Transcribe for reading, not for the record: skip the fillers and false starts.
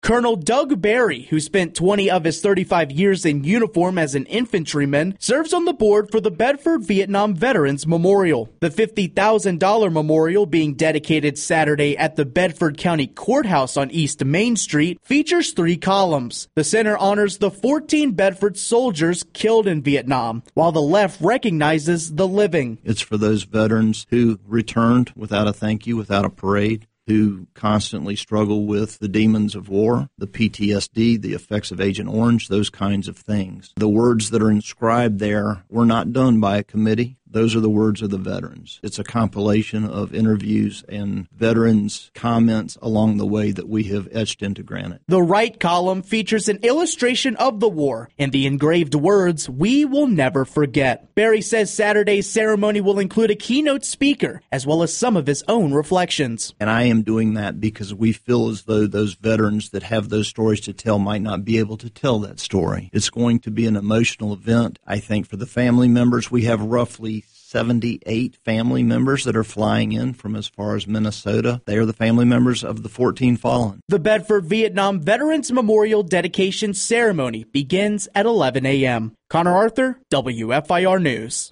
Colonel Doug Barry, who spent 20 of his 35 years in uniform as an infantryman, serves on the board for the Bedford Vietnam Veterans Memorial. The $50,000 memorial, being dedicated Saturday at the Bedford County Courthouse on East Main Street, features 3 columns. The center honors the 14 Bedford soldiers killed in Vietnam, while the left recognizes the living. It's for those veterans who returned without a thank you, without a parade, who constantly struggle with the demons of war, the PTSD, the effects of Agent Orange, those kinds of things. The words that are inscribed there were not done by a committee. Those are the words of the veterans. It's a compilation of interviews and veterans' comments along the way that we have etched into granite. The right column features an illustration of the war and the engraved words, "We will never forget." Barry says Saturday's ceremony will include a keynote speaker, as well as some of his own reflections. And I am doing that because we feel as though those veterans that have those stories to tell might not be able to tell that story. It's going to be an emotional event. I think for the family members, we have roughly 78 family members that are flying in from as far as Minnesota. They are the family members of the 14 fallen. The Bedford Vietnam Veterans Memorial dedication ceremony begins at 11 a.m. Connor Arthur, WFIR News.